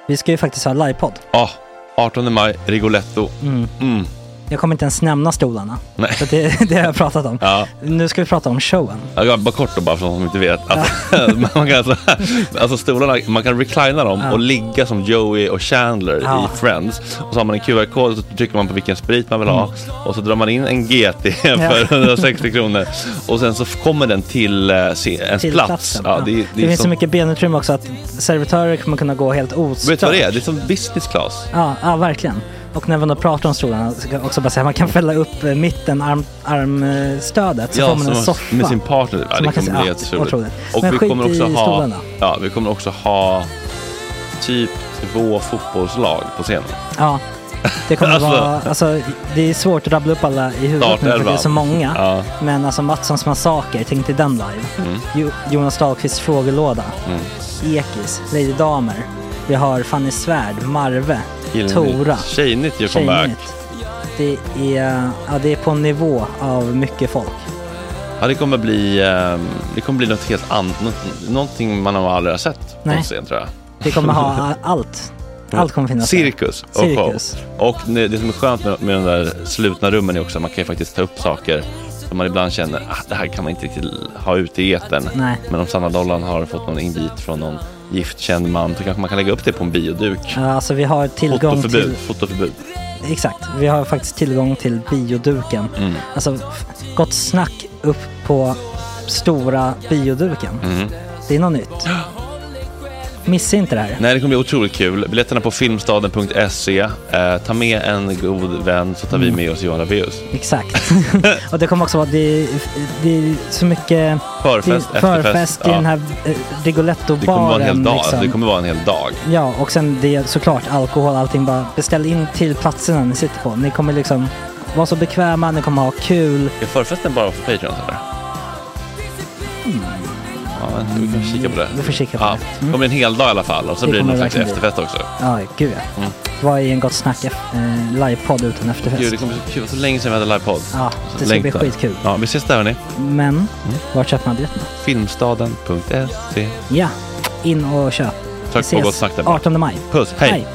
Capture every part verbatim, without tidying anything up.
Vi ska ju faktiskt ha livepodd. Ja, artonde maj, Rigoletto. Mm. Mm. Jag kommer inte ens nämna stolarna. Nej. För det, det har jag pratat om. Ja. Nu ska vi prata om showen. Ja, bara kort då, bara för de som inte vet. Alltså, man kan alltså, alltså stolarna, man kan reclina dem ja. och ligga som Joey och Chandler ja. i Friends. Och så har man en Q R-kod och så trycker man på vilken sprit man vill ha. Mm. Och så drar man in en G T för hundrasextio kronor. Och sen så kommer den till uh, se, ens till plats. Ja, ja. det, det, det det finns som... så mycket benutrymme också att servitörer kommer kunna gå helt ostört. Vet du vad det är? Det är som business class. Ja, ja verkligen. Och när man då pratar om stolarna så kan jag också bara säga att man kan fälla upp mitten, arm, armstödet så ja, får man en soffa. Med sin partner. Ja, det kommer bli helt otroligt. Och men vi kommer också ha stolarna. Ja, vi kommer också ha typ två fotbollslag på scenen. Ja. Det kommer alltså, vara alltså det är svårt att rabbla upp alla i huvudet nu för det är så många. Ja. Men alltså Mattssons massaker, tänk till den live. Mm. Jo, Jonas Dahlqvists frågelåda. Mm. Ekis, Lady Damer. Vi har Fanny Svärd, Marve, Gillnytt. Tora. Tjejnytt gör comeback. Det är, ja, det är på en nivå av mycket folk. Ja, det kommer bli det kommer bli något helt annat, någonting man har aldrig har sett på scen, tror jag. Det kommer ha allt. Allt kommer finnas. Cirkus och Cirkus. show. Och det som är skönt med, med de där slutna rummen är också att man kan ju faktiskt ta upp saker som man ibland känner att ah, det här kan man inte riktigt ha ute i etern. Nej. Men om Sanna Dollan har fått någon invit från någon giftkänd man så kanske man kan lägga upp det på en bioduk. Ja, alltså vi har tillgång fotoförbud, till... Fotoförbud. Exakt, vi har faktiskt tillgång till bioduken. Mm. Alltså gott snack upp på stora bioduken. Mm. Det är något nytt. Missa inte det här. Nej, det kommer bli otroligt kul. Biljetterna på filmstaden punkt se. Eh, ta med en god vän så tar mm. vi med oss Johan Rabaeus. Exakt. Och det kommer också vara det, det är så mycket förfest, det, förfest i ja. den här eh, Rigoletto-baren. Det kommer vara en hel dag. Liksom. Det kommer vara en hel dag. Ja, och sen det är såklart alkohol, allting. Bara beställ in till platserna ni sitter på. Ni kommer liksom vara så bekväma, ni kommer ha kul. Är förfesten bara för Patreon eller? Mm. Ja, vi kan kika på det. Vi får kika på ja, det. Mm. Det kommer en hel dag i alla fall. Och så det blir det någon slags efterfest också. Ja, gud ja. Mm. Vad är en gott snack eh, livepodd utan efterfest? Gud, det kommer så kul. Så länge sedan vi hade livepodd. Ja, det ska Längtar. bli skitkul. Ja, vi ses där hörni. Men, mm. var köper man biljetterna? filmstaden punkt se. Ja, in och köp. Tack på gott snack där. artonde maj. Puss, hej. hej.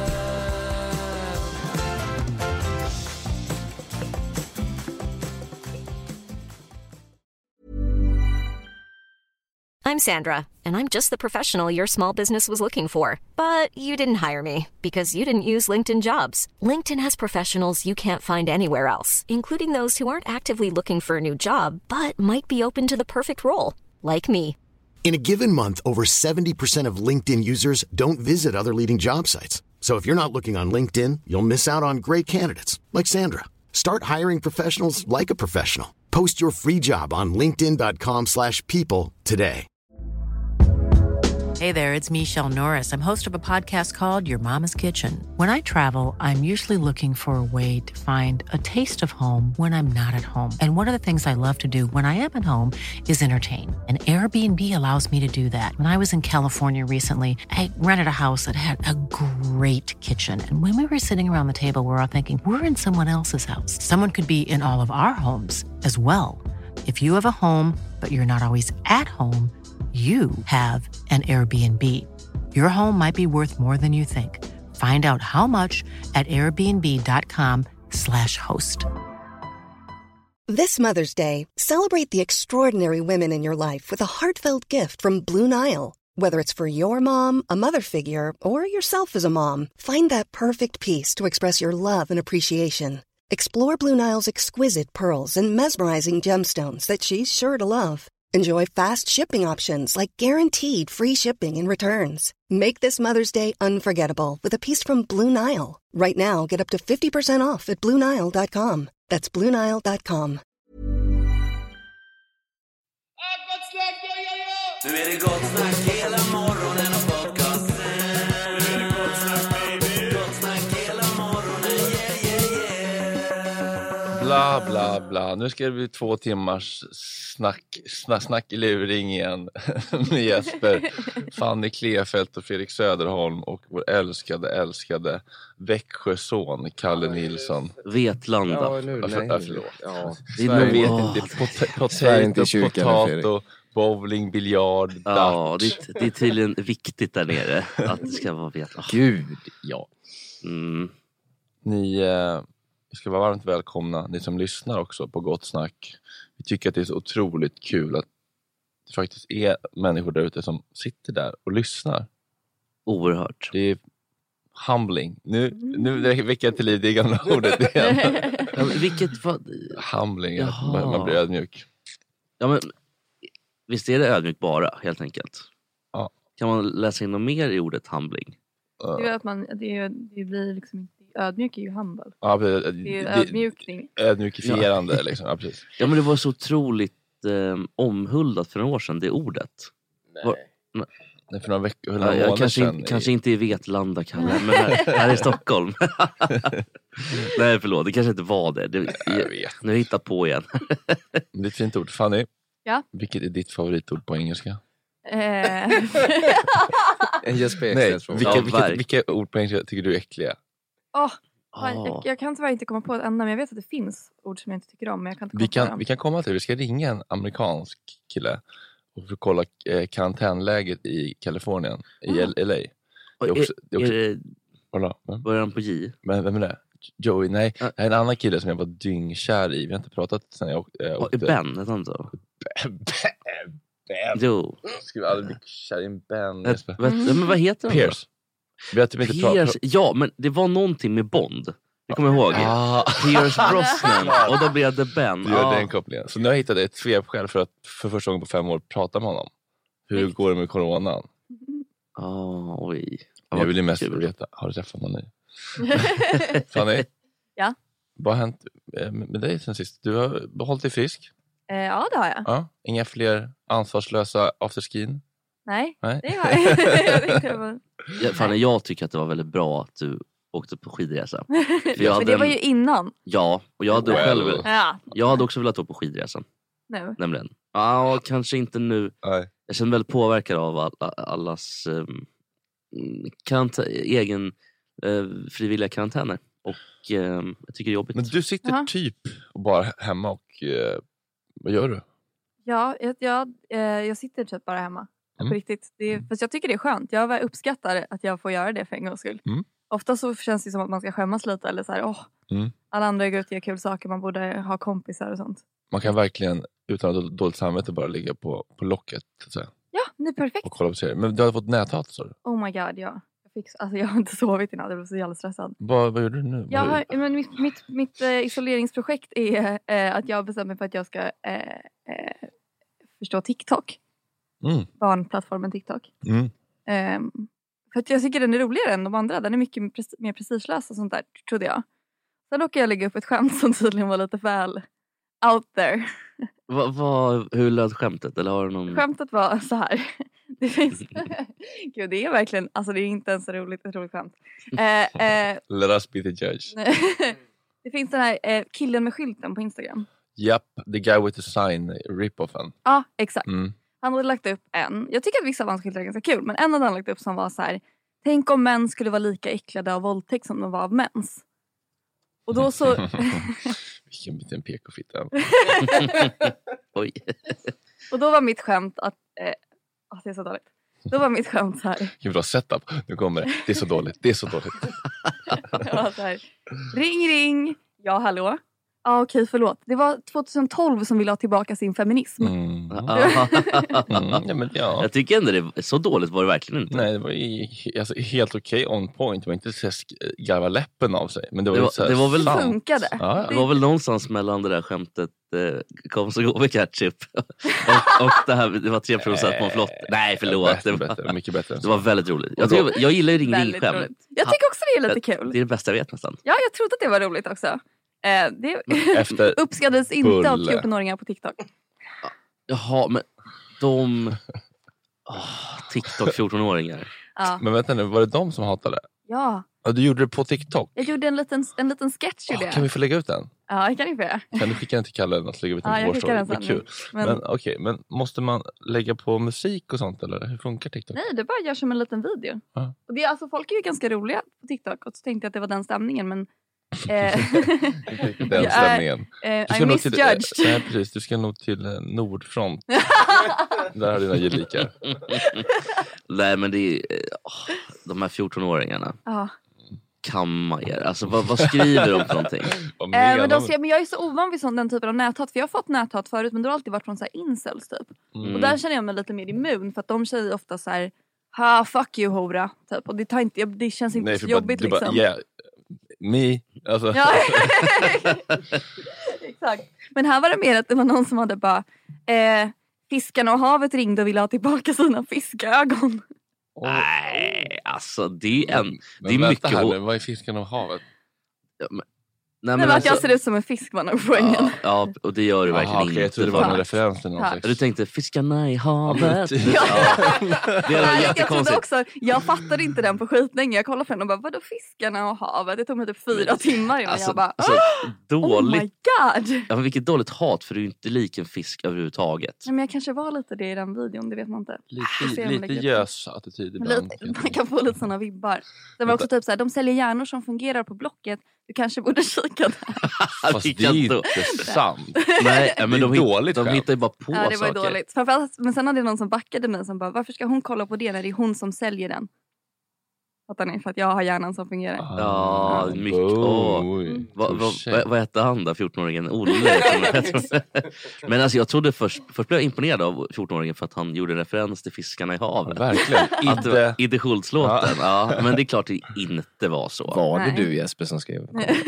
I'm Sandra, and I'm just the professional your small business was looking for. But you didn't hire me because you didn't use LinkedIn Jobs. LinkedIn has professionals you can't find anywhere else, including those who aren't actively looking for a new job, but might be open to the perfect role, like me. In a given month, over seventy percent of LinkedIn users don't visit other leading job sites. So if you're not looking on LinkedIn, you'll miss out on great candidates, like Sandra. Start hiring professionals like a professional. Post your free job on linkedin dot com slash people today. Hey there, it's Michelle Norris. I'm host of a podcast called Your Mama's Kitchen. When I travel, I'm usually looking for a way to find a taste of home when I'm not at home. And one of the things I love to do when I am at home is entertain. And Airbnb allows me to do that. When I was in California recently, I rented a house that had a great kitchen. And when we were sitting around the table, we were all thinking, we're in someone else's house. Someone could be in all of our homes as well. If you have a home, but you're not always at home, you have an Airbnb. Your home might be worth more than you think. Find out how much at airbnb dot com slash host. This Mother's Day, celebrate the extraordinary women in your life with a heartfelt gift from Blue Nile. Whether it's for your mom, a mother figure, or yourself as a mom, find that perfect piece to express your love and appreciation. Explore Blue Nile's exquisite pearls and mesmerizing gemstones that she's sure to love. Enjoy fast shipping options like guaranteed free shipping and returns. Make this Mother's Day unforgettable with a piece from Blue Nile. Right now, get up to fifty percent off at blue nile dot com. That's blue nile dot com. Nu är det gott snack hela morgonen och podcasten. Nu är det gott snack baby. Gott snack hela morgonen, yeah, yeah, yeah. Bla, bla, bla. Nu ska det bli två timmars snack, snack, snack i luring igen med Jesper, Fanny Klefelt och Fredrik Söderholm och vår älskade, älskade Växjöson, Kalle Nilsson. Vetlanda. Ja, nu, nej. För, förlåt. Ja, det är nog vet inte. Pot- pot- Säg inte kyrkan, potato, bowling, biljard, Ja, det, det är tydligen viktigt där nere att det ska vara veta. Gud, ja. Mm. Ni eh, ska vara varmt välkomna, ni som lyssnar också på Gott Snack. Vi tycker att det är så otroligt kul att det faktiskt är människor där ute som sitter där och lyssnar. Oerhört. Det är humbling. Nu, nu väcker jag till liv det gamla ordet igen. Ja, vilket vad... Humbling, att man, man blir ödmjuk. Ja, men visst är det ödmjuk bara, helt enkelt. Ja. Kan man läsa in något mer i ordet humbling? Det är att man, det, är, det blir liksom inte, ödmjuk är ju humble. Ja, det, det är ödmjukning. Ödmjukifierande, ja. Liksom, ja, precis. Ja, men det var så otroligt eh, omhuldat för några år sedan, det ordet. Nej. Var, Nej, för några veckor, ja, jag kanske, sedan in, i... kanske inte i Vetlanda, Kalle, men här, här i Stockholm. Nej, förlåt, det kanske inte var det. det jag, jag vet. Nu har jag hittat på igen. Det är ett fint ord. Fanny, ja? Vilket är ditt favoritord på engelska? Eh. En Jesper Ekström. Vilka, ja, vilka, vilka ord på engelska tycker du är äckliga? Oh, fan, jag, jag kan tyvärr inte komma på ett enda, men jag vet att det finns ord som jag inte tycker om, men jag kan inte komma vi kan, på dem. Vi kan komma till det. Vi ska ringa en amerikansk kille och för kolla eh, karantänläget i Kalifornien, i Ah. L A. Det är också, det är också, är det, kolla, men, börjar han på J? Men vem är det? Joey, nej. Det är en annan kille som jag var dyngkär i. Vi har inte pratat sen jag åkte. Oh, Ben, är han så? Ben. Jo. Skulle aldrig bli kär i en Ben. Ett, vet, men vad heter han Pierce. Vi har typ inte pratat. Ja, men det var någonting med Bond. Det kommer jag ihåg. Ah. Pierce Brosnan. Och då blev det Ben. Du gör ah. den kopplingen. Så nu har jag hittat ett svepskäl för att för första gången på fem år prata med honom. Hur går det med coronan? Oh, oj. Jag vill ju mest veta, har du träffat någon ny? Fanny? Ja? Vad har hänt med dig sen sist? Du har behållit dig frisk? Eh, ja, det har jag. Ja. Inga fler ansvarslösa afterskin? Nej, Nej. det har jag. jag var... ja, Fanny, jag tycker att det var väldigt bra att du åkte på skidresa. För jag För det var ju innan. Ja, och jag hade well. själv... Ja. Jag hade också velat gå på skidresan. Nu. Nämligen. Ja, kanske inte nu. Nej. Jag känner väldigt påverkad av alla, allas um, karant- egen uh, frivilliga karantäner. Och um, jag tycker det är jobbigt. Men du sitter Aha. typ bara hemma och uh, vad gör du? Ja, jag, jag, eh, jag sitter typ bara hemma. Mm. På riktigt. Det är, fast jag tycker det är skönt. Jag uppskattar att jag får göra det för en gångs skull. Mm. Ofta så känns det som att man ska skämmas lite. Eller så här, åh, Mm. alla andra går ut och gör kul saker. Man borde ha kompisar och sånt. Man kan verkligen utan att dåligt samvete bara ligga på, på locket så att säga, Ja, det är perfekt. och kolla på serier. Men du hade fått näthat, så du? Oh my god, ja. Jag, fick, alltså, jag har inte sovit i natt. Jag blev så jävla stressad. Vad, vad gjorde du nu? Jag Vad har, men mitt mitt, mitt äh, isoleringsprojekt är äh, att jag bestämmer mig för att jag ska äh, äh, förstå TikTok. Mm. Barnplattformen TikTok. Mm. Um, för att jag tycker den är roligare än de andra. Den är mycket pres- mer prestigelös och sånt där, trodde jag. Sen råkade jag lägga upp ett skämt som tydligen var lite väl out there. Va, va, hur löd skämtet? Eller har du någon... Skämtet var så här. Det finns... Gud, det är verkligen... Alltså det är inte ens roligt, ett roligt skämt. Eh, eh, Let us be the judge. det finns den här eh, killen med skylten på Instagram. Japp, the guy with the sign, rip-offen. Ja, exakt. Mm. Han hade lagt upp en. Jag tycker att vissa av hans skyltar är ganska kul. Men en hade han lagt upp som var så här. Tänk om män skulle vara lika äcklade av våldtäkt som de var av mens. Och då så... Vilken liten P K-fitta. Oj. Och då var mitt skämt att... Eh, oh, det är så dåligt. Då var mitt skämt så här. Vilken bra setup. Nu kommer det. Det är så dåligt. Det är så dåligt. Det var så här. Ring, ring. Ja, hallå. Ja, ah, okej, förlåt. Det var tjugohundratolv som ville ha tillbaka sin feminism. Mm. Ah. Mm, ja, men ja. Jag tycker ändå det så dåligt var det verkligen inte. Nej, det var ju, alltså, helt okej okay, on point. Det var inte så sk- garva läppen av sig. Men det var, Det var- så här det var väl- sant. Funkade. Ja, ja. Det var väl någonstans mellan det där skämtet eh, kom så gå med ketchup och, och det här, det var tre procent på en flott. Nej, förlåt. Bättre, Det var, bättre, mycket bättre. det var väldigt roligt. Jag, tycker, jag gillar ju ring ring Väldigt skämt. roligt. Jag tycker också det är lite kul. Det är det bästa jag vet nästan. Ja, jag trodde att det var roligt också. Eh, det Efter uppskattades inte av Bulle. fjorton-åringar på TikTok. Jaha, men de... Oh, TikTok fjorton-åringar. Ja. Men vänta nu, var det de som hatade? ja, Ja, du gjorde det på TikTok. jag gjorde en liten, en liten sketch i Ah, det. kan vi få lägga ut den? Ja, det kan ni få göra. Kan du skicka den till Kalle och lägga ut den Ja, på jag vår skickar story? den Vad sen. kul. Men, Men okej, men måste man lägga på musik och sånt eller? Hur funkar TikTok? nej, det bara gör som en liten video. Ja. Och det, är- alltså, folk är ju ganska roliga på TikTok. Och så tänkte jag att det var den stämningen. Men Eh, Den stämningen. Eh, Du I ska nog till, misjudged. eh, nej, precis. Du ska nog till eh, Nordfront. Där har dina gelikar. Nej, men det är åh, de här fjortonåringarna. Ja. Kamma er. Alltså vad, vad skriver de för någonting? Eh, men, de ser, men jag är så ovan vid sån, den typen av näthat. För jag har fått näthat förut, men det har alltid varit från så här incels typ. Mm. Och där känner jag mig lite mer immun. För att de säger ofta så här: ha, fuck you hora. Typ. Och det, tar inte, det känns inte Nej, så för jobbigt bara, liksom. Du bara, yeah, me. Alltså. Ja, exakt. Men här var det mer att det var någon som hade bara eh, fiskarna och havet ringde och ville ha tillbaka sina fiskögon. Oh. Nej, alltså det är en... Men, det är men mycket... här, vad är fisken av havet? Ja, men, nej, men alltså, jag ser ut som en fisk var nog poängen. Ja, ja, och det gör du verkligen Aha, inte. Okay, jag tror det var en referens till någon slags. Du tänkte fiskarna i havet. Ja, ja. Det var Nej, jättekonstigt. jag, också, jag fattade inte den på skitlänge. Jag kollade på den och bara, vadå fiskarna och havet? Det tog mig typ fyra timmar innan alltså, jag bara, alltså, dåligt. oh my god. Ja, men vilket dåligt hat, för du är inte lik en fisk överhuvudtaget. Nej, men jag kanske var lite det i den videon, det vet man inte. Lite, lite gös attityd ibland. Lite, man kan få lite sådana vibbar. Det var också typ så här, de säljer hjärnor som fungerar på Blocket. Du kanske borde kika där. Fast det är inte sant. Nej, men det är de, dåligt de hittar ju bara på ja, det var ju saker. dåligt. Framförallt, men sen hade det någon som backade mig som bara, varför ska hon kolla på det när det är hon som säljer den? Fattar ni? För att jag har hjärnan som fungerar. Ah, ja, mycket. Åh. Mm. Vad va, va, va hette han då, fjortonåringen? Olle. Men alltså jag trodde först, först blev jag imponerad av fjortonåringen för att han gjorde referens till fiskarna i havet. Ja, verkligen. Att det var Idde Schultz-låten. Ja. Ja, men det är klart det inte var så. Var det du Jesper som skrev?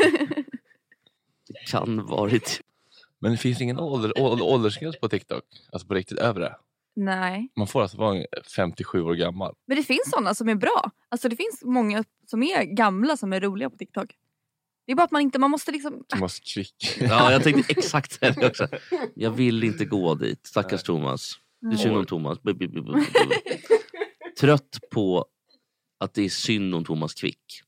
Det kan varit. Men det finns ingen ålder, ålder, åldersgräns på TikTok? Alltså på riktigt övre? Nej. Man får alltså vara femtiosju år gammal. Men det finns sådana som är bra. Alltså det finns många som är gamla som är roliga på TikTok. Det är bara att man inte, man måste liksom... Thomas Quick. Ja, jag tänkte exakt det också. Jag vill inte gå dit. Stackars Thomas. Det är synd om Thomas. Trött på att det är synd om Thomas Quick.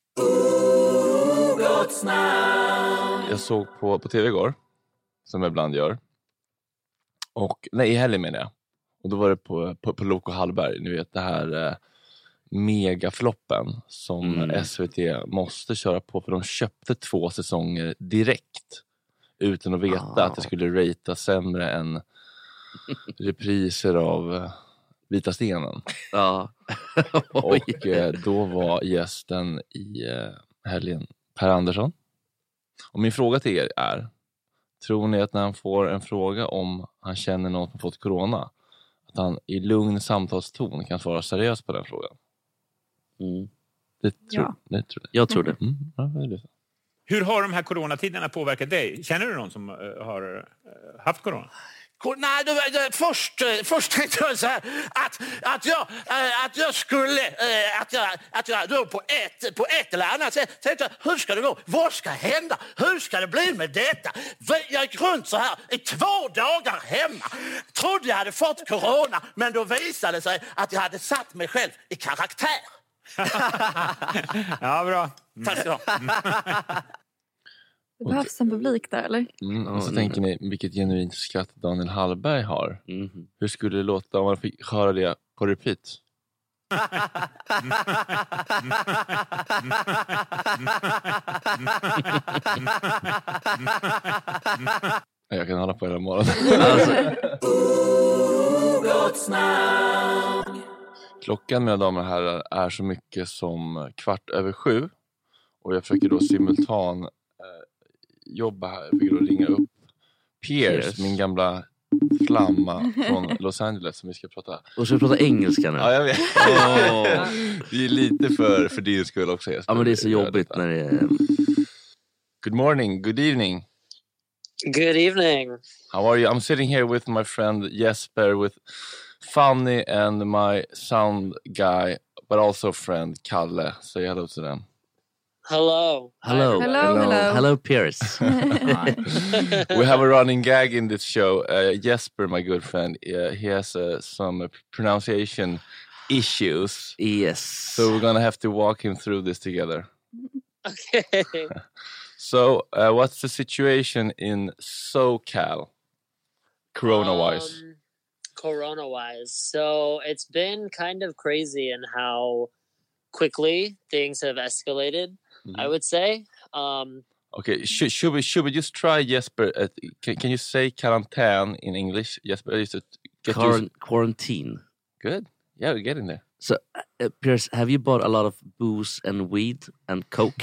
Jag såg på, på tv igår, som jag ibland gör. Och, nej, i helgen menar jag. Och då var det på, på, på Loco Hallberg. Ni vet det här eh, megafloppen som Mm. S V T måste köra på. För de köpte två säsonger direkt. Utan att veta Ah. att det skulle ratea sämre än repriser av eh, Vita stenen. Ja. Och eh, då var gästen i eh, helgen Per Andersson. Och min fråga till er är: tror ni att när han får en fråga om han känner någon som fått corona, att han i lugn samtalston kan svara seriöst på den frågan? Mm. Det tror, Ja. det tror jag. Jag tror det. Mm, ja, det är det. Hur har de här coronatiderna påverkat dig? Känner du någon som uh, har uh, haft corona? Nej, det, det, först, först tänkte jag så här att, att, jag, äh, att jag skulle, äh, att jag, att jag då på ett, på ett eller annat sätt tänkte jag, hur ska det gå? Vad ska hända? Hur ska det bli med detta? Jag gick runt så här i två dagar hemma. Trodde jag hade fått corona, men då visade det sig att jag hade satt mig själv i karaktär. Ja, bra. Tack ska du ha. Det behövs en publik där, eller? Mm, och så Mm. tänker ni, vilket genuint skratt Daniel Hallberg har. Mm. Hur skulle det låta om man fick höra det på repeat? Jag kan hålla på hela morgonen. Alltså. Klockan, mina damer och herrar, är så mycket som kvart över sju. Och jag försöker då simultan eh, jobba här. Jag försöker då ringa upp Pierce, Pierce. min gamla flamma från Los Angeles, som vi ska prata. Och så prata engelska nu. Ja, jag vet. Åh. Det är lite för, för din skull också. Ja, men det är så jobbigt när det är... Good morning, good evening. Good evening. How are you? I'm sitting here with my friend Jesper, with Fanny and my sound guy, but also friend Kalle. Say hello to them. Hello. Hello. Hello, hello. Hello, Pierce. We have a running gag in this show. Uh, Jesper, my good friend, uh, he has uh, some pronunciation issues. Yes. So we're going to have to walk him through this together. Okay. So, uh, what's the situation in SoCal, corona-wise? Um, corona-wise. So it's been kind of crazy in how quickly things have escalated, Mm-hmm. I would say. Um, Okay, should, should we should we just try Jesper? At, can, can you say quarantine in English, Jesper? Just to get Quarant- used- quarantine. Good. Yeah, we're getting there. So, uh, Pierce, have you bought a lot of booze and weed and coke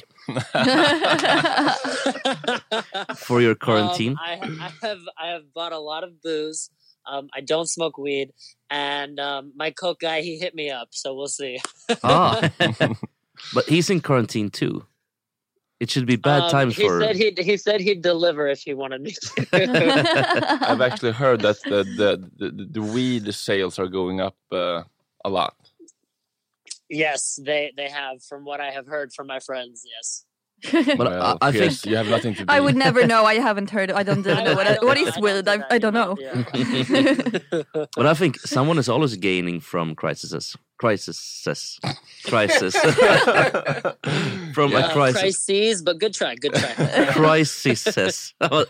for your quarantine? Um, I, I have I have bought a lot of booze. Um, I don't smoke weed, and um, my coke guy, he hit me up, so we'll see. Ah, but he's in quarantine too. It should be bad um, times he for. Said he'd, he said he'd deliver if he wanted me to. I've actually heard that the the, the, the weed sales are going up uh, a lot. Yes, they they have, from what I have heard from my friends. Yes. But Well, I, I Pierce, think you have nothing to do. I would never know. I haven't heard. I don't even I- know I what, don't- what I is don't weird. do I, that I don't either. know. Yeah. But I think someone is always gaining from crises. Crises. Crisis. From a Uh, crisis. crises, but good try, good try. Crises.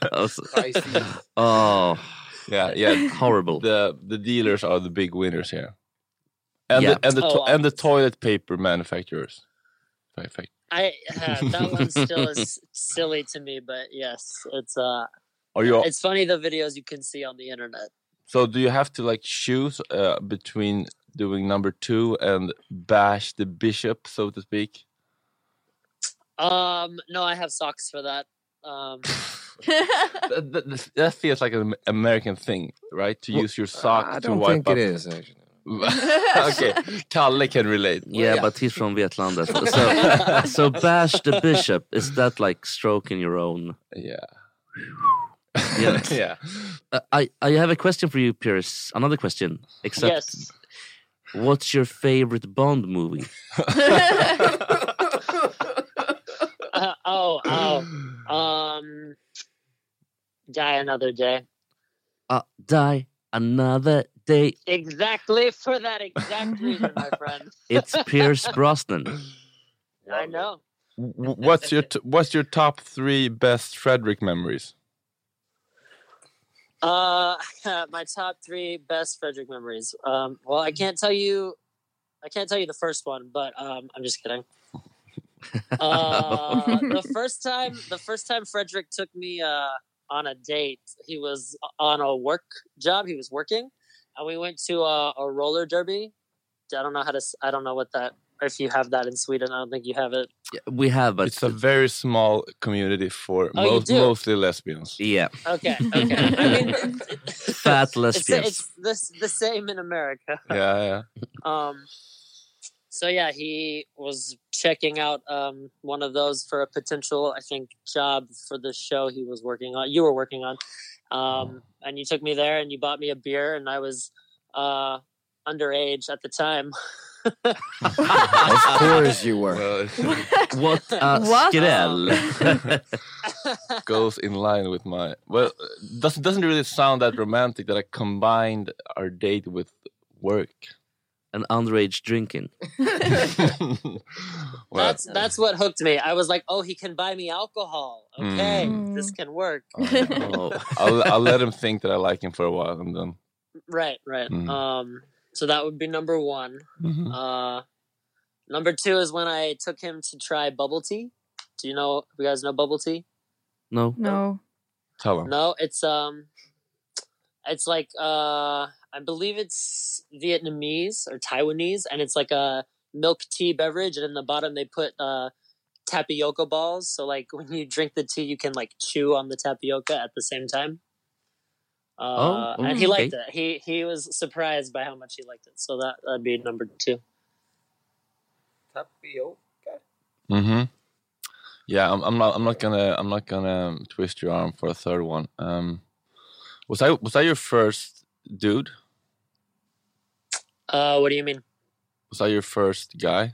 Oh, Yeah, yeah. horrible. The the dealers are the big winners here, and Yeah. the, and the to- Oh, and the toilet paper manufacturers. Perfect. I uh, that one still is silly to me, but yes, it's uh, Are you? it's funny the videos you can see on the internet. So do you have to like choose uh, between doing number two and bash the bishop, so to speak? Um, no, I have socks for that. Um, that, that, that feels like an American thing, right? To use your sock I to don't wipe think up. it is, actually. Okay, Kalle can relate. Yeah, but he's from Vetlanda. So, so, so bash the bishop. Is that like stroking your own? Yeah. Yeah. Yeah. Uh, I, I have a question for you, Pierce. Another question. Except, yes. what's your favorite Bond movie? Uh, oh, oh. Um, Die Another Day. Uh, die another day. Exactly for that exact reason, my friend. It's Pierce Brosnan. I know. W- What's your t- What's your top three best Frederick memories? Uh, my top three best Frederick memories. Um, well, I can't tell you, I can't tell you the first one, but um, I'm just kidding. Uh, the first time, the first time Frederick took me uh on a date, he was on a work job. He was working, and we went to a, a roller derby. I don't know how to. s- I don't know what that. If you have that in Sweden, I don't think you have it. Yeah, we have, but It's a very small community for Oh, you most, do? mostly lesbians. yeah, Okay, okay. I mean, fat it's lesbians. it's the the same in America. Yeah, yeah. Um, so yeah, he was checking out um, one of those for a potential, I think, job for the show he was working on. You were working on, um, and you took me there, and you bought me a beer, and I was uh, underage at the time. Of course you were. Well, it What a What? skräll. goes in line with my. Well, doesn't doesn't really sound that romantic that I combined our date with work. And underage drinking. Well, That's that's what hooked me. I was like, oh, he can buy me alcohol. Okay, Mm. this can work. Oh. I'll I'll let him think that I like him for a while, and then. Right, right. Mm. Um, so that would be number one. Mhm. Uh, number two is when I took him to try bubble tea. Do you know? You guys know bubble tea? No. No. Tell him. No, it's um, it's like uh, I believe it's Vietnamese or Taiwanese, and it's like a milk tea beverage, and in the bottom they put uh, tapioca balls. So like when you drink the tea, you can like chew on the tapioca at the same time. Uh, Oh, and he okay. liked it. He he was surprised by how much he liked it. So that that'd be number two. Tapioca. Mm-hmm. Yeah, I'm, I'm not. I'm not gonna. I'm not gonna twist your arm for a third one. Um, was I? Was I your first dude? Uh, what do you mean? Was I your first guy?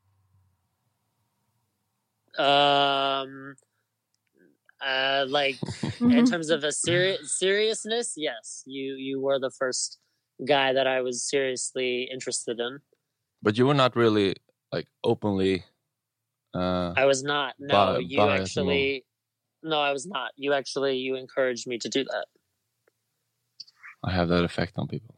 Um, uh, like in terms of a seri- seriousness, yes, you you were the first guy that I was seriously interested in. But you were not really like openly. Uh, I was not. No, Bi- you bi at the actually. No, I was not. You actually you encouraged me to do that. I have that effect on people.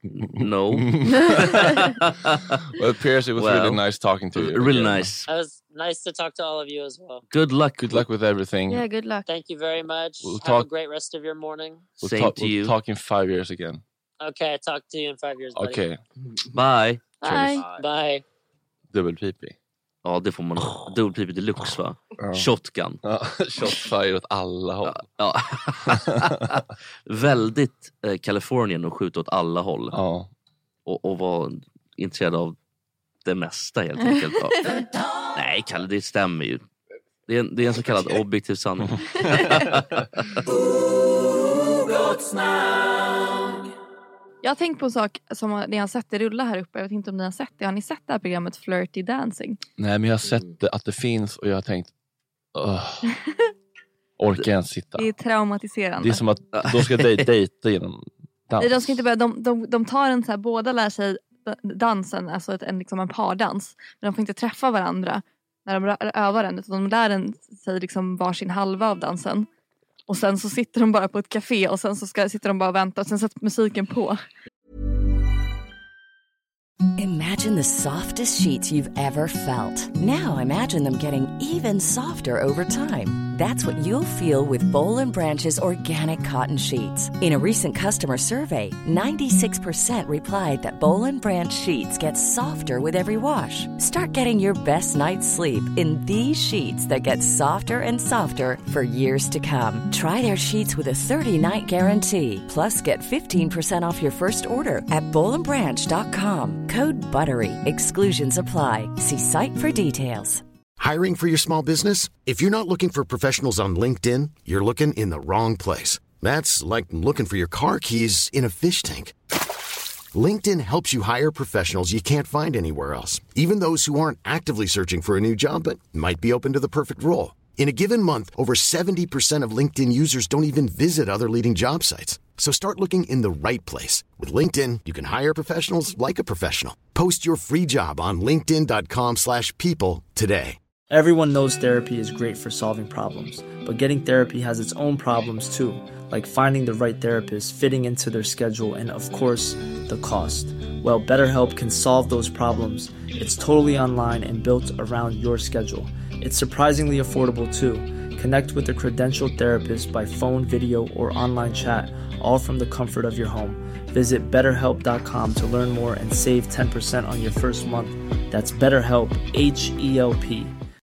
No. Well, Pierce, it was Well, really nice talking to you. Really again. nice. That was Nice to talk to all of you as well. Good luck. Good luck with everything. Yeah, good luck. Thank you very much. We'll Have talk- a great rest of your morning. We'll Same talk, to we'll you. talk in five years again. Okay, I'll talk to you in five years, buddy. Okej. Okay. Bye. Bye. Bye. Dubbelpipig. Ja, det får man. Dubbelpipig deluxe, va? Ja. Shotgun. Ja, shotfire åt alla håll. Ja. Väldigt eh, Kalifornien att skjuta åt alla håll. Ja. Och, och vara intresserad av det mesta helt enkelt. Ja. Nej, Kalle, det stämmer ju. Det är en, det är en så kallad objektiv sanning. Jag har tänkt på en sak som ni har sett det rulla här uppe. Jag vet inte om ni har sett det. Har ni sett det här programmet Flirty Dancing? Nej, men jag har sett att det finns och jag har tänkt uh, orkar jag ens sitta? Det är traumatiserande. Det är som att då ska de dejta genom dans. Nej, de ska inte börja, de, de, de tar en så här, båda lär sig dansen, alltså ett, en, liksom en pardans. Men de får inte träffa varandra när de övar den. Utan de lär en, sig liksom varsin halva av dansen. Och sen så sitter de bara på ett café och sen så ska, sitter de bara och väntar och sen sätter musiken på. Imagine the softest sheets you've ever felt. Now imagine them getting even softer over time. That's what you'll feel with Boll and Branch's organic cotton sheets. In a recent customer survey, ninety-six percent replied that Boll and Branch sheets get softer with every wash. Start getting your best night's sleep in these sheets that get softer and softer for years to come. Try their sheets with a thirty-night guarantee. Plus, get fifteen percent off your first order at boll and branch dot com. Code BUTTERY. Exclusions apply. See site for details. Hiring for your small business? If you're not looking for professionals on LinkedIn, you're looking in the wrong place. That's like looking for your car keys in a fish tank. LinkedIn helps you hire professionals you can't find anywhere else, even those who aren't actively searching for a new job but might be open to the perfect role. In a given month, over seventy percent of LinkedIn users don't even visit other leading job sites. So start looking in the right place. With LinkedIn, you can hire professionals like a professional. Post your free job on linkedin dot com slash people today. Everyone knows therapy is great for solving problems, but getting therapy has its own problems too, like finding the right therapist, fitting into their schedule, and of course, the cost. Well, BetterHelp can solve those problems. It's totally online and built around your schedule. It's surprisingly affordable too. Connect with a credentialed therapist by phone, video, or online chat, all from the comfort of your home. Visit better help dot com to learn more and save ten percent on your first month. That's BetterHelp, H E L P.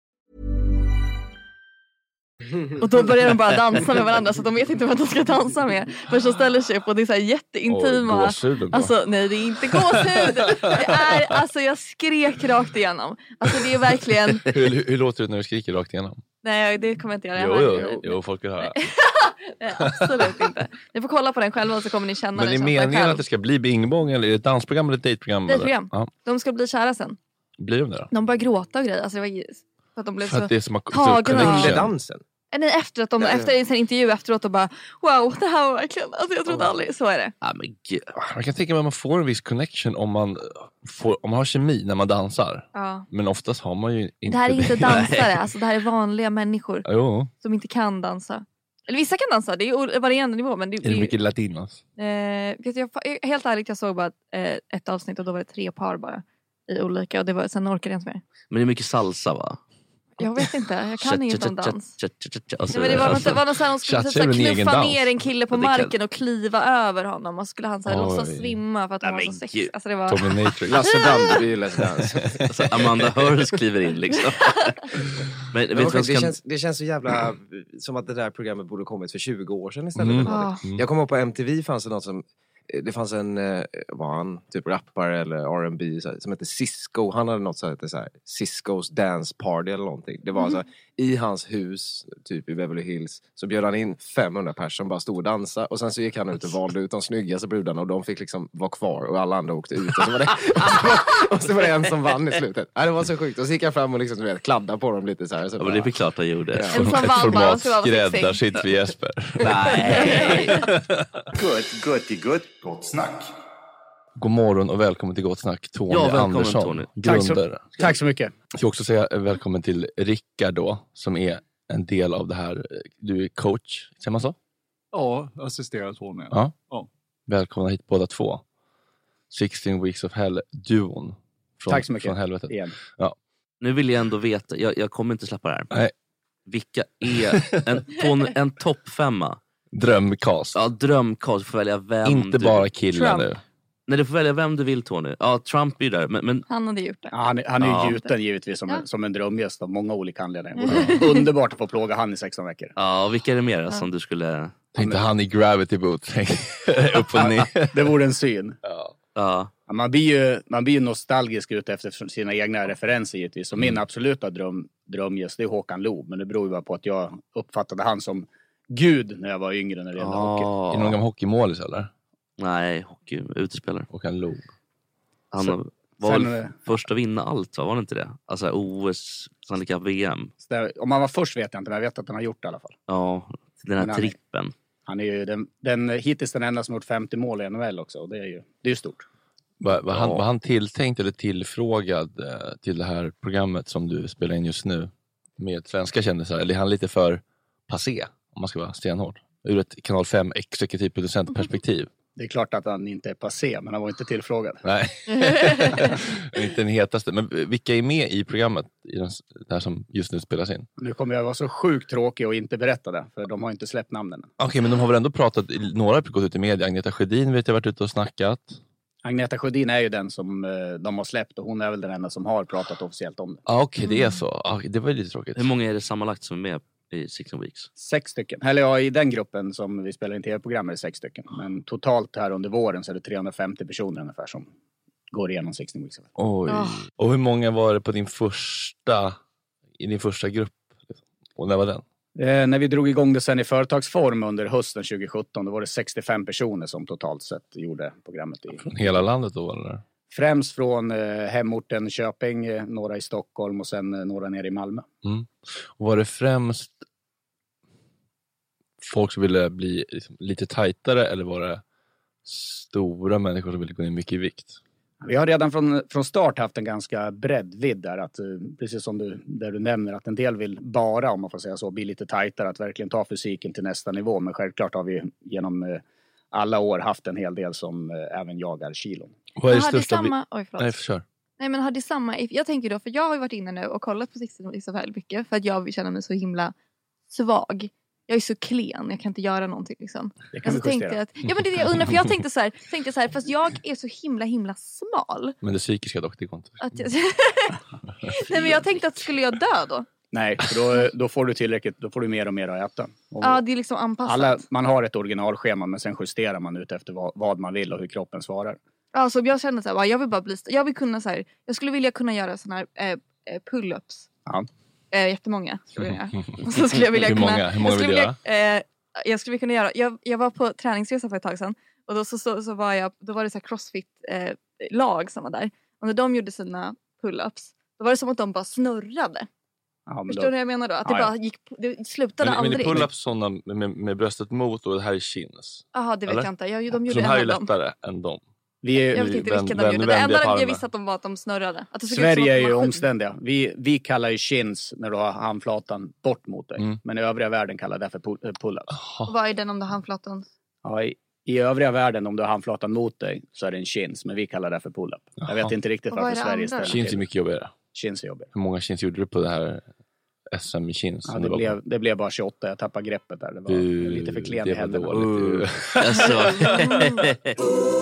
Och då börjar de bara dansa med varandra så de vet inte vad de ska dansa med. Först så ställer sig upp och det är så här jätteintima. Oj, gåshuden då. Alltså nej, det är inte gåshud. Det är, alltså jag skrek rakt igenom. Alltså det är verkligen... hur, hur låter det när du skriker rakt igenom? Nej, det kommer jag inte göra. Jo, Jag jo, jo, folk vill höra. Nej, absolut inte. Ni får kolla på den själva och så kommer ni känna Men den är känslan meningen själv. att det ska bli bingbong eller är det ett dansprogram eller ett dejtprogram? Dejtprogram. Ja. De ska bli kära sen. Blir de det då? De börjar gråta och grejer. Alltså det var för att de blev För så att det är som att- tagna av- Under dansen? Nej, efter att de Ja, ja. efter en sån intervju efteråt och bara wow, det här var verkligen, alltså jag trodde aldrig, så är det. Ja, men gud. Jag kan tänka mig att man får en viss connection om man, får, om man har kemi när man dansar. Ja. Men oftast har man ju inte Det här är inte dansare, Nej. alltså det här är vanliga människor Jo. som inte kan dansa. Eller vissa kan dansa, det är ju varierande nivå. Men det, Är det mycket latinos? eh, vet jag, helt ärligt, jag såg bara eh, ett avsnitt och då var det tre par bara i olika. Och det var, sen orkade jag inte mer. Men det är mycket salsa, va? Jag vet inte, jag kan inget om dans. Alltså, Nej, men det var något, alltså, det var något sånt, de skulle Chacha så är här, väl en egen knuffa dans. ner en kille på Det kan- marken och kliva över honom. Och skulle han så här, Oj. låtsas svimma för att han var så sexig. Alltså, det var... Lasse Brandeby är Let's Dance. alltså, Amanda Hurst kliver in liksom. Men, vet Men du okej, vad det, ska... känns, det känns så jävla som att det där programmet borde kommit för tjugo år sedan istället. Mm. eller Ah. någonting. Mm. Jag kommer ihåg på M T V fanns det något som det fanns en, eh, var han typ rappare eller R and B så här, som hette Cisco. Han hade något som hette så här, Cisco's Dance Party eller någonting. Det var Mhm. så här, i hans hus, typ i Beverly Hills, så bjöd han in femhundra personer som bara stod och dansade. Och sen så gick han ut och valde ut de snyggaste brudarna och de fick liksom vara kvar och alla andra åkte ut. Och så var det, och så var det en som vann i slutet. Ja, det var så sjukt. Och så gick han fram och liksom, du vet, kladdade på dem lite så här. Så Ja, men det är väl klart han gjorde. Ja. En som vann bara, och så var det sexig. Skräddarsytt för Jesper. Nej. Gott, gott i gott. Gott snack. God morgon och välkommen till Gott Snack, Tony Ja, välkommen, Andersson, Tony. grundare. Tack så- tack så mycket. Jag ska också säga välkommen till Rickard då, som är en del av det här. Du är coach, säger man så? Ja, assisterar Tony. Ja. Ja. Välkomna hit båda två. sexton Weeks of Hell-duon. Från, Tack så mycket. Från helvetet. Igen. Ja. Nu vill jag ändå veta, jag, jag kommer inte släppa det här. Nej. Vilka är en, en, en toppfemma? Drömcast. Ja, drömcast. Du får välja vem Inte du... bara killar Trump. nu. Nej, du får välja vem du vill, Tony. Ja, Trump är ju där. Men, men... Han hade gjort det. Ja, han, han är ju Ja. gjuten givetvis som, Ja. en, som en drömgäst av många olika anledningar. Underbart att få plåga han i sexton veckor. Ja, och vilka är det mer som du skulle... Tänkte han i Gravity Boot. Upp och ner. Det vore en syn. Ja. Ja. Ja, man, blir ju, man blir ju nostalgisk ute efter sina egna referenser givetvis. Och min absoluta dröm, drömgäst det är Håkan Loob. Men det beror ju bara på att jag uppfattade han som gud när jag var yngre när det gällde Ah. hockey. Är det någon gammal hockeymålis eller? Nej, hockey, utespelare. Håkan Loob. Han Så- var sen, väl eh, först att vinna allt, va? Var det inte det? Alltså O S, Stanley Cup, V M. Så där, om han var först vet jag inte, men jag vet att han har gjort det i alla fall. Ja, den här Men han är- trippen. Han är ju den, den, hittills den enda som har gjort femtio mål i N H L också. Och det är ju, det är ju stort. Var, var, han, Ja. var han tilltänkt eller tillfrågad eh, till det här programmet som du spelar in just nu med svenska kändisar? Eller är han lite för passé, om man ska vara stenhård? Ur ett kanal fem exekutiv producentperspektiv. Det är klart att han inte är passé, men han var inte tillfrågad. Nej, inte den hetaste. Men vilka är med i programmet, i den, det här som just nu spelas in? Nu kommer jag vara så sjukt tråkig och inte berätta det, för de har inte släppt namnen än. Okej, men de har väl ändå pratat, några har gått ut i media. Agneta Sjödin vet jag varit ute och snackat. Agneta Sjödin är ju den som eh, de har släppt och hon är väl den enda som har pratat officiellt om det. Ah, Okej, det är så. Ah, det var ju lite tråkigt. Hur många är det sammanlagt som är med i sixteen Weeks? Sex stycken. Eller ja, i den gruppen som vi spelar in tv-program är det sex stycken. Men totalt här under våren så är det trehundrafemtio personer ungefär som går igenom sexton Weeks. Oj. Ah. Och hur många var det på din första, i din första grupp? Och när var den? Eh, när vi drog igång det sen i företagsform under hösten tjugo sjutton, då var det sextiofem personer som totalt sett gjorde programmet. I. Från hela landet då eller? Främst från eh, hemorten Köping, eh, några i Stockholm och sen eh, några nere i Malmö. Mm. Och var det främst folk som ville bli liksom, lite tajtare eller var det stora människor som ville gå ner mycket i vikt? Vi har redan från, från start haft en ganska breddvidd där, att, eh, precis som du, där du nämner, att en del vill bara, om man får säga så, bli lite tajtare, att verkligen ta fysiken till nästa nivå. Men självklart har vi genom eh, alla år haft en hel del som eh, även jagar kilon. Vad är det Har det största... samma... Oj, förlåt. Nej, kör. Nej, men har det samma... Jag tänker då, för jag har ju varit inne nu och kollat på sixton Weeks så väldigt mycket. För att jag känner mig så himla svag. Jag är så klen, jag kan inte göra någonting liksom. Det kan Alltså, vi tänkte justera. jag att, ja men det är det jag undrar, för jag tänkte så här, tänkte så här, fast jag är så himla himla smal. Men det psykiska dock, det går inte. Att jag, nej men jag tänkte att skulle jag dö då? Nej, för då, då får du tillräckligt, då får du mer och mer att äta. Och Ja, det är liksom anpassat. alla, man har ett originalschema, men sen justerar man ut efter vad, vad man vill och hur kroppen svarar. Alltså jag känner så här, bara, jag vill bara bli, st- jag vill kunna så här, jag skulle vilja kunna göra såna här eh, eh, pull-ups. Ja. Eh, jättemånga skulle jag göra. Och så skulle jag vilja Hur kunna, många? Hur många jag skulle vill du vilja, eh, jag skulle kunna göra, jag, jag var på träningsresa för ett tag sedan. Och då så, så, så var jag, då var det så här crossfit eh, lag som var där. Och när de gjorde sina pull-ups, då var det som att de bara snurrade. Ja, men Förstår då, du vad jag menar då? Att det Ja, ja. bara gick, det slutade Men, men aldrig. är pull-ups sådana med, med, med bröstet mot och det här är chins? Jaha, det vet Eller? jag inte. Jag, de Så gjorde de här är en av dem. lättare än dem? vi är, Jag vet inte Vänd- vilka de vänd- gjorde. Det vänd enda jag på jag armen. visste att de var att de snurrade. Att det såg ut som Sverige är en ju maskin. omständiga. Vi, vi kallar ju chins när du har handflatan bort mot dig. Mm. Men i övriga världen kallar det för pull- eh, pull-ups. Och vad är den om du har handflatan? Ja, i, I övriga världen, om du har handflatan mot dig, så är det en chins. Men vi kallar det för pull-up. Jag Jaha. vet inte riktigt Och vad varför är det Sverige andra då? ställer Chins är mycket jobbigare. Chins är jobbigt. Hur många chins gjorde du på det här S M i chins? Ja, som det, du var blev, på? det blev bara tjugoåtta. Jag tappade greppet där. Det var Du, lite för klen det i var händerna. dåligt. Uh, alltså.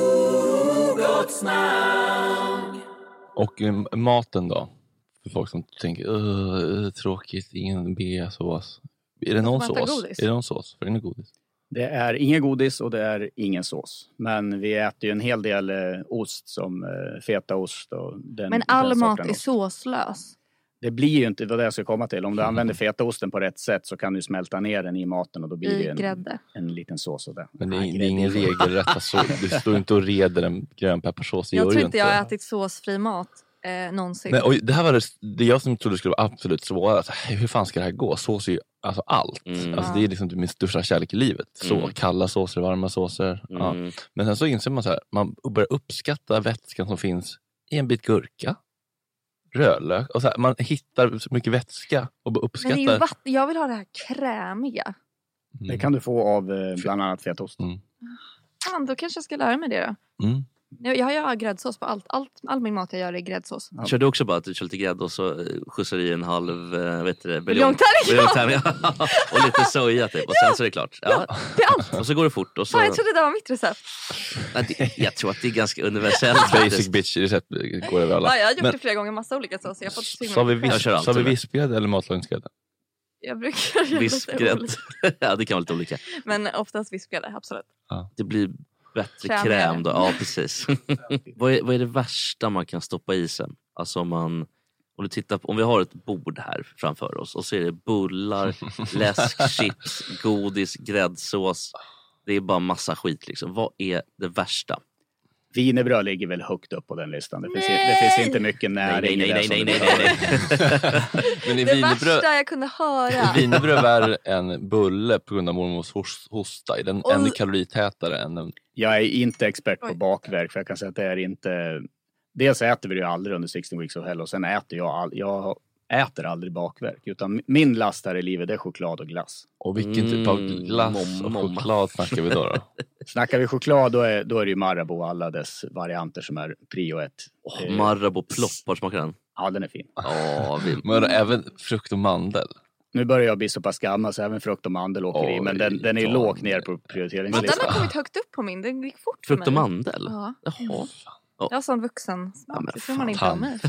Och um, maten då? För folk som tänker, "Åh, tråkigt, ingen B-sås. Är det någon får man äta sås? godis? Är det någon sås? För det är godis. Det är ingen godis och det är ingen sås. Men vi äter ju en hel del eh, ost som eh, fetaost. Och den, Men all den mat sorten är ost. såslös. Det blir ju inte vad det jag ska komma till. Om du använder fetaosten på rätt sätt så kan du smälta ner den i maten och då blir det I en, grädde. en liten sås. Och det. Men det är, Ah, det är grädde. ingen regelrätta sås. Du står inte och reder en grönpepparsås. Det Jag gör tror du inte jag har ätit såsfri mat eh, någonsin. Nej, och det här var det, det jag som trodde skulle vara absolut svårast. Alltså, hur fan ska det här gå? Sås är ju alltså allt. Mm. Alltså, det är liksom min största kärlek i livet. Så Mm. kalla såser, varma såser. Ja. Mm. Men sen så inser man så här, man börjar uppskatta vätskan som finns i en bit gurka, rödlök. Och så här, man hittar så mycket vätska och bara Men uppskattar. det är ju vatten. Jag vill ha det här krämiga. Det kan du få av eh, bland annat fetaost. Mm. Fan, då kanske jag ska lära mig det då. Mm. Jag, jag har gräddsås på allt. allt. All min mat jag gör är gräddsås. Ja. Kör du också bara att du kör lite grädde och så skjutsar i en halv äh, vet du, buljongtärning och lite soja typ. Och sen så är det klart. Ja. Ja, det är allt. Och så går det fort. Och så... Fan, jag trodde det var mitt recept. Ja, det, jag tror att det är ganska universellt. Basic bitch recept går över alla. Ja, jag har gjort Men, det flera gånger. Massa olika såser. Jag har fått sa vi, vis, sa vi vispgrädde eller matlagningsgrädde? Jag brukar göra vispgrädde. Ja, det kan vara lite olika. Men oftast vispgrädde, absolut. Ja. Det blir bättre Kräm, kräm då. Ja, precis. vad, är, vad är det värsta man kan stoppa i sen? Alltså om man... Om, du tittar på, om vi har ett bord här framför oss och så är det bullar, läsk, chips, godis, gräddsås. Det är bara massa skit liksom. Vad är det värsta? Wienerbröd ligger väl högt upp på den listan. Det finns, det finns inte mycket näring. Nej, nej, nej, nej, nej, nej. Men i det wienerbröd, värsta jag kunde höra. Wienerbröd är en bulle på grund av mormors hosta. Är den Och... ännu kaloritätare än en... Jag är inte expert på bakverk, för jag kan säga att det är inte... Dels äter vi ju aldrig under sexton weeks of hell, och sen äter jag all... jag äter aldrig bakverk, utan min last här i livet är choklad och glass. Och vilken typ av glass och choklad snackar vi då? då? Snackar vi choklad, då är, då är det ju Marabou och alla dess varianter som är prio ett. Oh, eh, Marabou ploppar, smakar den? Ja, den är fin. Oh, vi... Men även frukt och mandel? Nu börjar jag bli så pass gammal så även frukt och mandel åker oh, i, men den, den är ju lågt ner på prioriteringslistan. Den har kommit högt upp på min, den gick fort frukt och mandel? Ja. Jaha. Jag har sån vuxen smak, det får man inte ha med.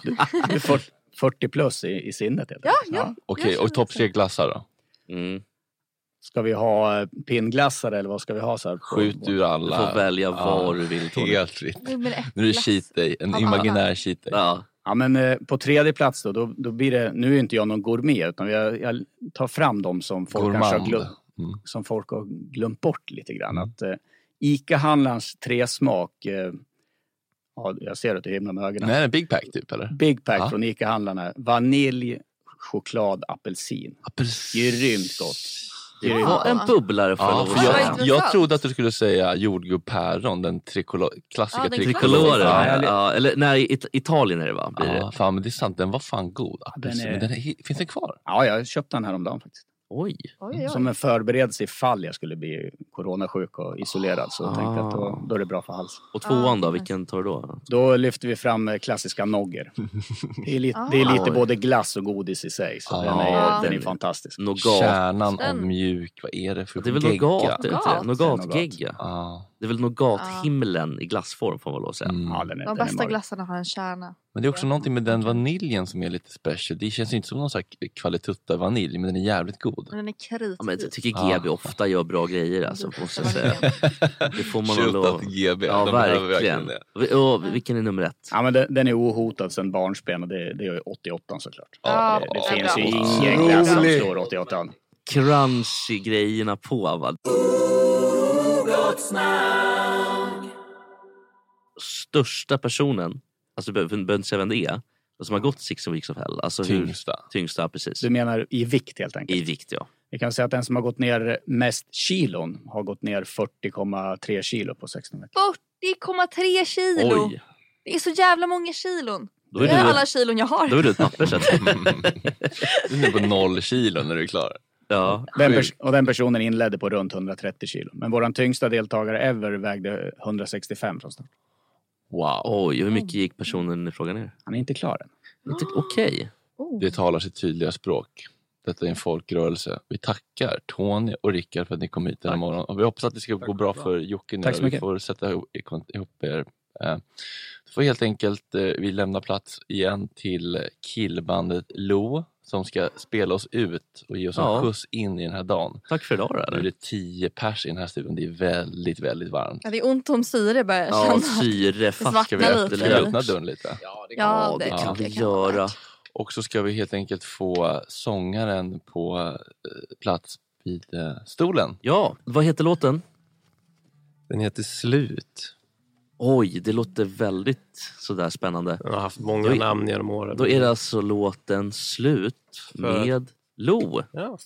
Du får fyrtio plus i, i sinnet. Ja, ja. ja. Okej, och topp tre glassar då? Mm. Ska vi ha pinnglassar eller vad ska vi ha? Så här? Skjut ur alla. Du får välja vad ja, du vill. Helt fritt. Nu är det cheat day, en imaginär cheat day. Ja. Ja, men eh, på tredje plats då, då, då blir det, nu är inte jag någon gourmet, utan jag, jag tar fram dem som folk, kanske har, glöm, mm. som folk har glömt bort lite grann. Mm. Att eh, Ica-handlarns tre smak, eh, ja, jag ser att det är himla med ögonen. Nej, Big Pack typ, eller? Big Pack ja. Från Ica-handlarna. Vanilj, choklad, apelsin. Apelsin. Grymt gott. Det var en bubblare för ja, för jag, jag trodde att du skulle säga jordgubb päron, den trikolo, klassiska ja, trikoloren. Ja, ja, eller nej, it, Italien är det va? Ja, det. Fan, men det är sant, den var fan god. Den är... Men den är, finns den kvar? Ja, jag köpte den här om dagen faktiskt. Oj. Oj, oj. Som en förberedelse ifall jag skulle bli coronasjuk och isolerad, så ah. tänkte jag att då, då är det bra för hals. Och tvåan då, vilken tar du då? Då lyfter vi fram klassiska nogger. Det är lite, ah. det är lite både glass och godis i sig, så ah. den, är, ah. den är fantastisk. Nougat. Kärnan av mjuk, vad är det för det är väl nougat, det är inte nougatgegga. Ah. Det är väl nougat-himlen i glassform, får man väl säga. Mm. Ja, den är, de den bästa är glassarna har en kärna. Men det är också någonting med den vaniljen som är lite special. Det känns inte som någon sån här kvalitutta vanilj, men den är jävligt god. Men den är kritvit. Ja, men jag tycker G B ah. ofta gör bra grejer, alltså, måste jag säga. Det får man lov. G B. Ja, verkligen. Och vilken är nummer ett? Ja, men den, den är ohotad sedan barnsben, och det, det är åttioåtta såklart. Ja, det det oh, finns ju oh, ingen glass som slår åttioåtta. Crunchy grejerna på, va? Största personen, alltså du behöver inte säga vem det är, som har gått six weeks of hell. Alltså tyngsta. Hur, tyngsta, precis. Du menar i vikt helt enkelt? I vikt, ja. Vi kan säga att den som har gått ner mest kilon har gått ner fyrtio komma tre kilo på sexton veckor. fyrtio komma tre kilo? Oj. Det är så jävla många kilon. Då är det är du, alla kilon jag har. Då är du ett papper, så att du är på noll kilo när du är klar. Ja. Den pers- och den personen inledde på runt hundratrettio kilo. Men våran tyngsta deltagare ever vägde hundrasextiofem från start. Wow. Oj, hur mycket gick personen i frågan ner? Han är inte klar än. Inte, okej. Okay. Oh. Det talar sitt tydliga språk. Detta är en folkrörelse. Vi tackar Tony och Rickard för att ni kom hit den här morgonen. Och vi hoppas att det ska Tack gå bra för Jocke nu. Tack så mycket. Vi får sätta ihop er. Så får helt enkelt vi lämna plats igen till killbandet Lo, som ska spela oss ut och ge oss ja. en skjuts in i den här dagen. Tack för idag. Nu är det tio pers i den här studion. Det är väldigt, väldigt varmt. Ja, det är ont om syre, börjar jag ja, känna. syre. Fast ska vi öppna, öppna dörren lite? Ja, det kan, ja, det kan, kan vi göra. Och så ska vi helt enkelt få sångaren på eh, plats vid eh, stolen. Ja, vad heter låten? Den heter Slut. Oj, det låter väldigt sådär spännande. Jag har haft många då, namn genom åren. Då är det alltså låten Slut För... med Lo. Ja.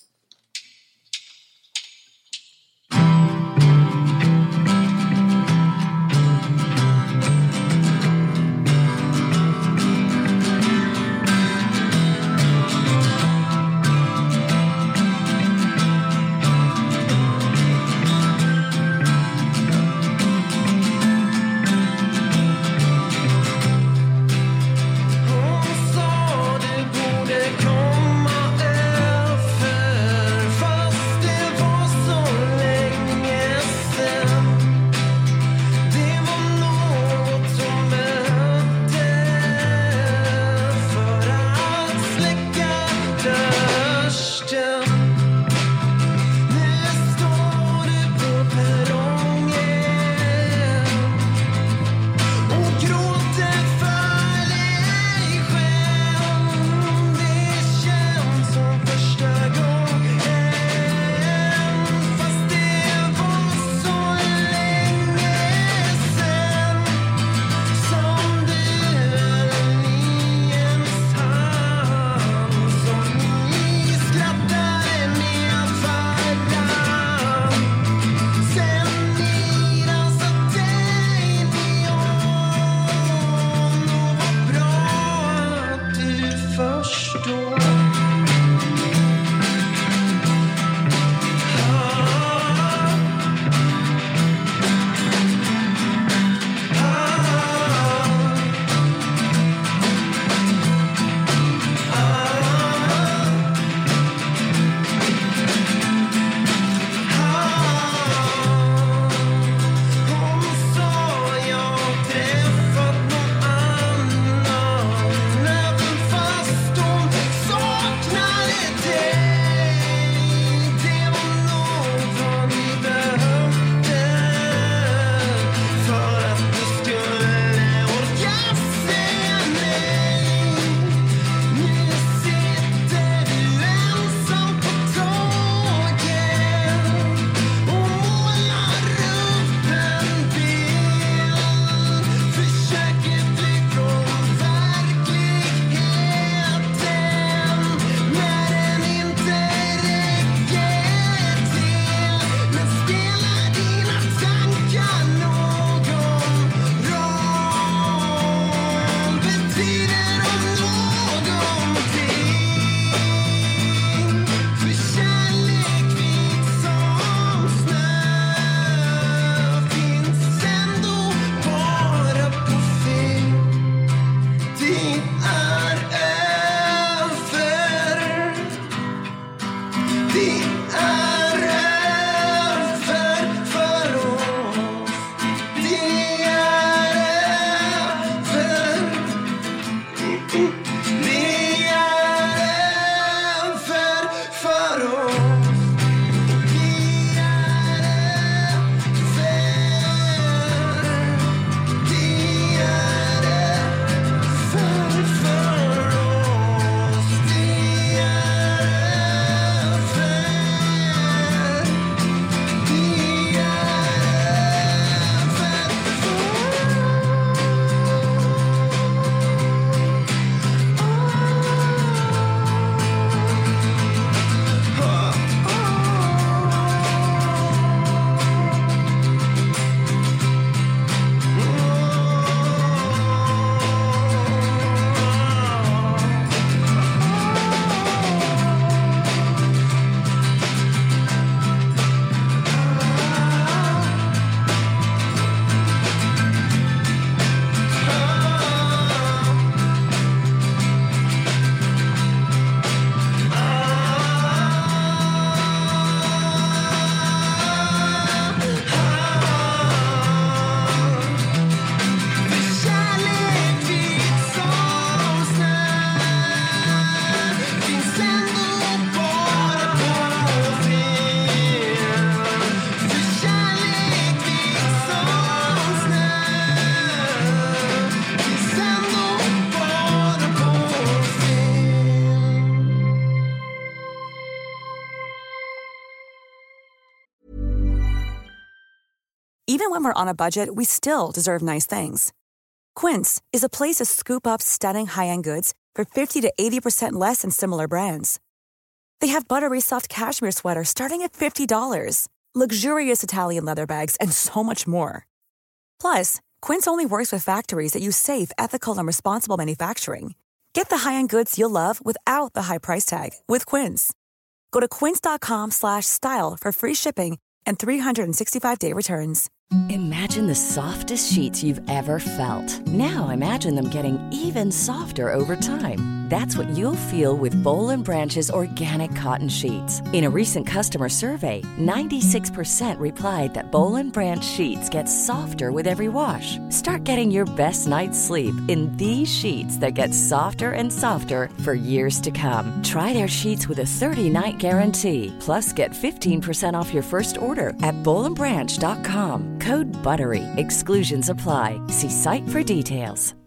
Even when we're on a budget, we still deserve nice things. Quince is a place to scoop up stunning high-end goods for fifty to eighty percent less than similar brands. They have buttery soft cashmere sweaters starting at fifty dollars, luxurious Italian leather bags, and so much more. Plus, Quince only works with factories that use safe, ethical, and responsible manufacturing. Get the high-end goods you'll love without the high price tag with Quince. Go to quince.com slash style for free shipping and three sixty-five day returns. Imagine the softest sheets you've ever felt. Now imagine them getting even softer over time. That's what you'll feel with Boll and Branch's organic cotton sheets. In a recent customer survey, ninety-six percent replied that Boll and Branch sheets get softer with every wash. Start getting your best night's sleep in these sheets that get softer and softer for years to come. Try their sheets with a thirty-night guarantee. Plus, get fifteen percent off your first order at boll and branch dot com. Code BUTTERY. Exclusions apply. See site for details.